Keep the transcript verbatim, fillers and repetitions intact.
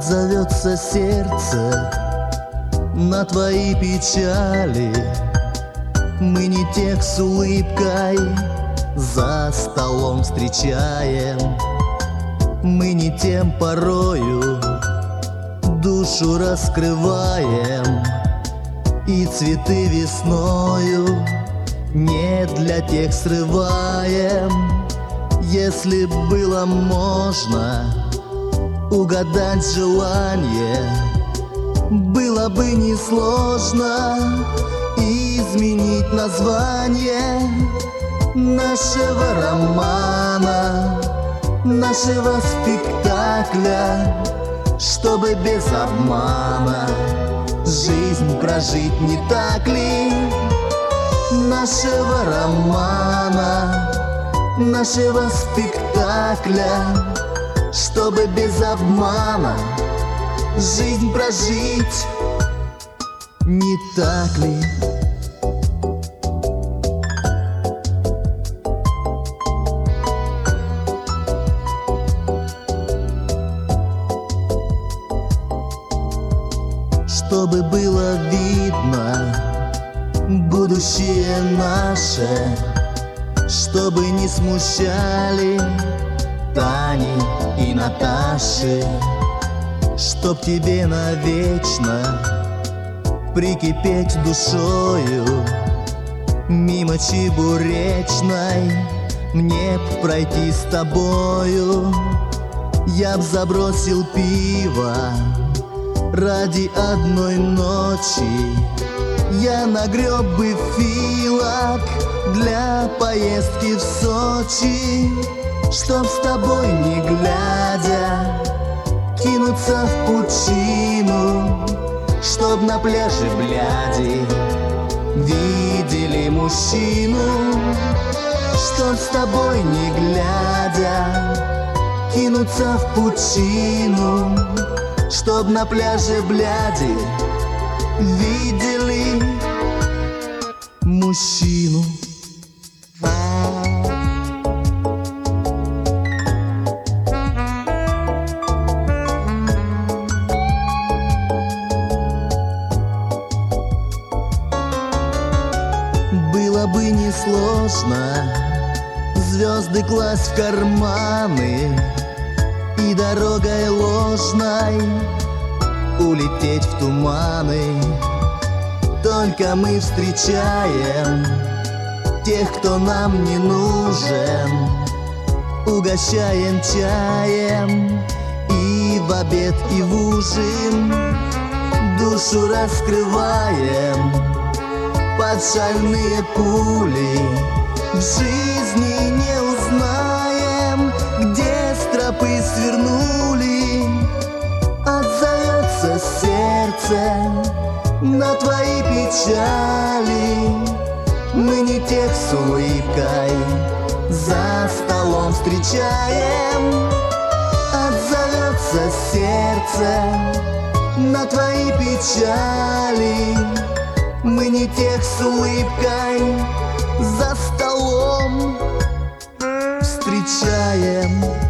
Отзовется сердце на твои печали. Мы не тех с улыбкой за столом встречаем. Мы не тем порою душу раскрываем. И цветы весною не для тех срываем. Если б было можно угадать желание, было бы несложно изменить название нашего романа, нашего спектакля, чтобы без обмана жизнь прожить, не так ли? Нашего романа, нашего спектакля, чтобы без обмана жизнь прожить, не так ли? Чтобы было видно будущее наше, чтобы не смущали Тани и Наташи, чтоб тебе навечно прикипеть душою мимо Чебуречной, мне б пройти с тобою. Я б забросил пиво ради одной ночи, я нагреб бы филок для поездки в Сочи, чтоб с тобой не глядя кинуться в пучину, чтоб на пляже бляди видели мужчину, чтоб с тобой не глядя кинуться в пучину, чтоб на пляже бляди видели мужчину. Было бы несложно звезды класть в карманы и дорогой ложной улететь в туманы. Только мы встречаем тех, кто нам не нужен, угощаем чаем и в обед, и в ужин, душу раскрываем под шальные пули. В жизни не узнаем, где стропы свернули. Отзовется сердце на твои печали. Мы не тех с улыбкой за столом встречаем. Отзовется сердце на твои печали. Мы не тех с улыбкой за столом встречаем.